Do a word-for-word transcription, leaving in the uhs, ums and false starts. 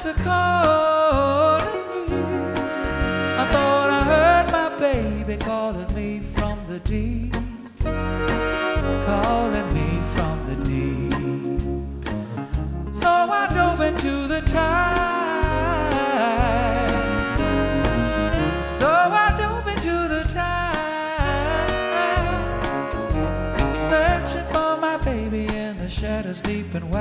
voice a calling me. I thought I heard my baby calling me from the deep, calling me from the deep. So I dove into the tide. So I dove into the tide, searching for my baby in the shadows deep and wide.